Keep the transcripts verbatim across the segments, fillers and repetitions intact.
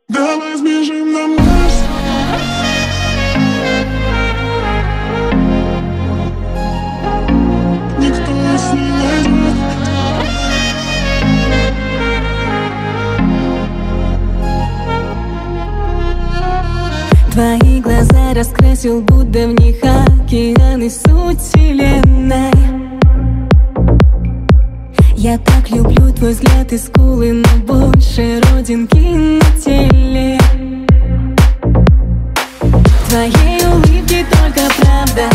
Давай сбежим на Марс. Никто нас не найдет. Твои глаза раскрасил, будто в них океаны, суть вселенной. Я так люблю твой взгляд и скулы, но больше родинки на теле. В твоей улыбке только правда,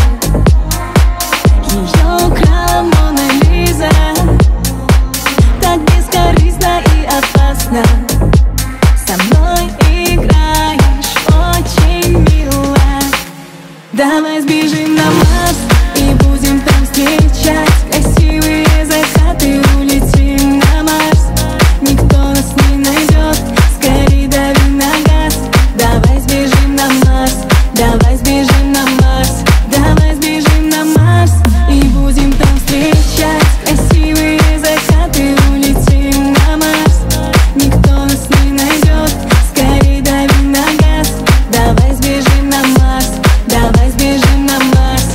ее украла Мона Лиза. Так бескорыстно и опасно со мной играешь, очень мило. Давай сбежим на Марс и будем там встречать красивые закаты. Улетим на Марс, никто нас не найдет. Скорей дави на газ. Давай сбежим на Марс, давай сбежим на Марс. Давай сбежим на Марс и будем там встречать красивые закаты. Улетим на Марс, никто нас не найдет. Скорей дави на газ. Давай сбежим на Марс, давай сбежим на Марс.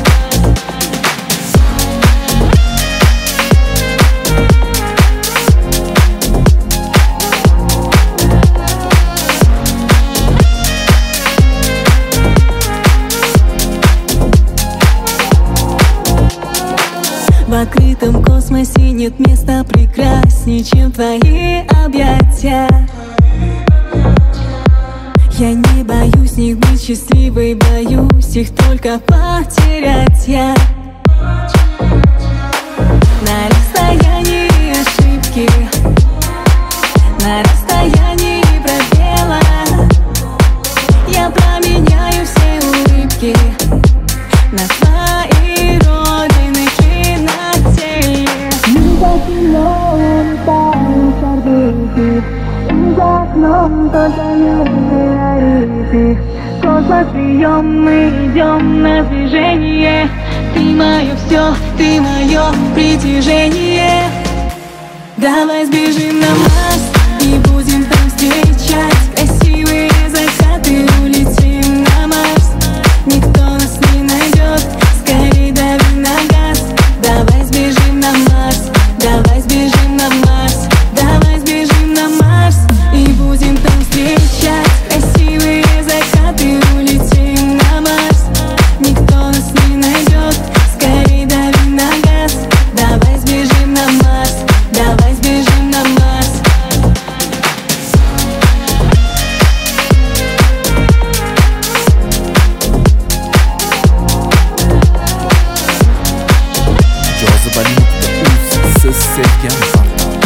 В открытом космосе нет места прекраснее, чем твои объятия. Я не боюсь них быть счастливой, боюсь их только потерять я. На расстоянии ошибки, на расстоянии пробела я променяю все улыбки на твои родинки на теле. Мы за окном летают орбиты, и за окном только метеориты. Космос прием, мы идем на движение. Ты мое все, ты мое притяжение. Давай сбежим на Марс и будем там встречать красивые закаты. Улетим на Марс, никто нас не найдет. Скорей дави на газ. Давай сбежим на Марс, давай сбежим на Марс. Давай сбежим на Марс и будем там встречать красивые закаты. Улетим на Марс, никто нас не найдет. Скорей дави на газ. Давай сбежим на Марс, давай сбежим на Марс. Cazibeli nokta uz ses sevgen farklı.